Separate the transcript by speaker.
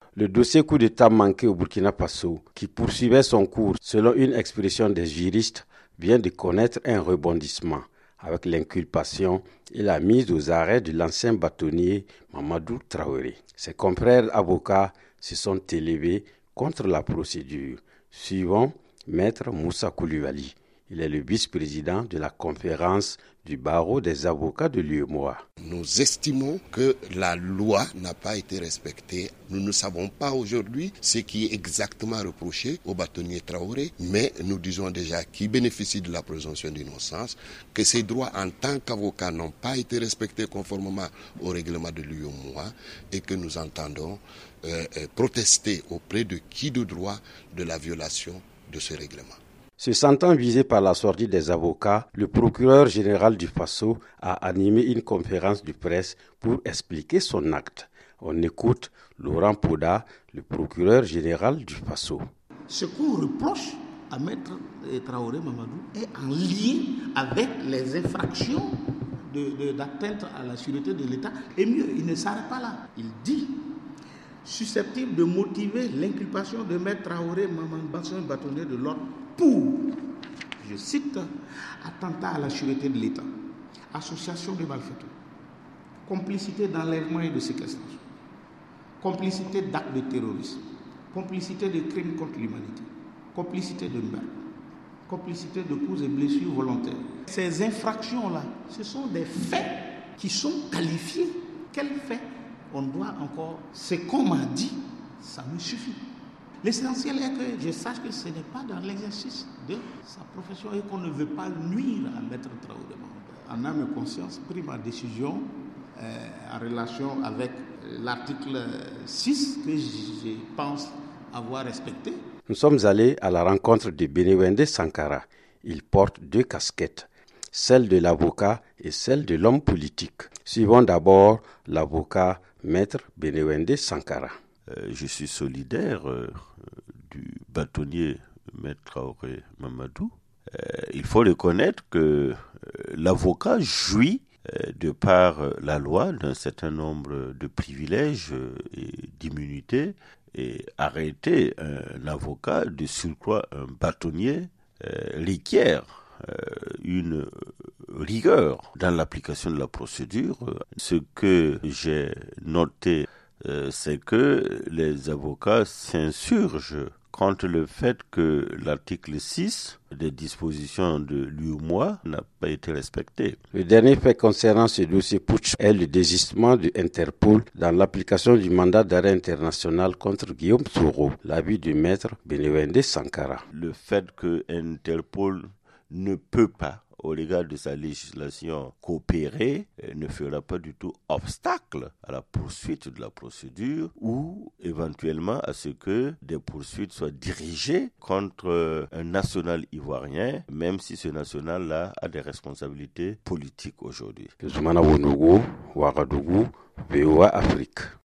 Speaker 1: Le dossier coup d'État manqué au Burkina Faso, qui poursuivait son cours selon une expression des juristes, vient de connaître un rebondissement avec l'inculpation et la mise aux arrêts de l'ancien bâtonnier Mamadou Traoré. Ses confrères avocats se sont élevés contre la procédure, suivant Maître Moussa Koulibaly. Il est le vice-président de la conférence du barreau des avocats de l'UEMOA.
Speaker 2: Nous estimons que la loi n'a pas été respectée. Nous ne savons pas aujourd'hui ce qui est exactement reproché au bâtonnier Traoré, mais nous disons déjà qu'il bénéficie de la présomption d'innocence, que ses droits en tant qu'avocat n'ont pas été respectés conformément au règlement de l'UEMOA et que nous entendons protester auprès de qui de droit de la violation de ce règlement.
Speaker 1: Se sentant visé par la sortie des avocats, le procureur général du Faso a animé une conférence de presse pour expliquer son acte. On écoute Laurent Poda, le procureur général du Faso.
Speaker 3: Ce qu'on reproche à Maître Traoré Mamadou est en lien avec les infractions d'atteinte à la sûreté de l'État. Et mieux, il ne s'arrête pas là. Il dit susceptible de motiver l'inculpation de Maître Traoré Mamadou, bâtonnier de l'ordre, pour, je cite, attentat à la sûreté de l'État, association de malfaiteurs, complicité d'enlèvement et de séquestration, complicité d'actes de terrorisme, complicité de crimes contre l'humanité, complicité de meurtre, complicité de coups et blessures volontaires. Ces infractions-là, ce sont des faits qui sont qualifiés. Quels faits on doit encore... Ce qu'on m'a dit, ça me suffit. L'essentiel est que je sache que ce n'est pas dans l'exercice de sa profession et qu'on ne veut pas nuire à Maître Traoré. En âme et conscience, pris ma décision en relation avec l'article 6 que je pense avoir respecté.
Speaker 1: Nous sommes allés à la rencontre de Benewende Sankara. Il porte 2 casquettes, celle de l'avocat et celle de l'homme politique. Suivons d'abord l'avocat Maître Benewende Sankara.
Speaker 4: Je suis solidaire du bâtonnier Maître Traoré Mamadou. Il faut reconnaître que l'avocat jouit, de par la loi, d'un certain nombre de privilèges et d'immunités. Et arrêter un avocat, de surcroît un bâtonnier, requiert une rigueur dans l'application de la procédure. Ce que j'ai noté, c'est que les avocats s'insurgent contre le fait que l'article 6 des dispositions de l'UEMOA n'a pas été respecté.
Speaker 1: Le dernier fait concernant ce dossier putsch est le désistement de Interpol dans l'application du mandat d'arrêt international contre Guillaume Soro, l'avis du maître Benewende Sankara.
Speaker 4: Le fait que Interpol ne peut pas, au regard de sa législation, coopérer ne fera pas du tout obstacle à la poursuite de la procédure ou éventuellement à ce que des poursuites soient dirigées contre un national ivoirien, même si ce national-là a des responsabilités politiques aujourd'hui.
Speaker 1: Zoumana Wonogo, Ouagadougou, VOA Afrique.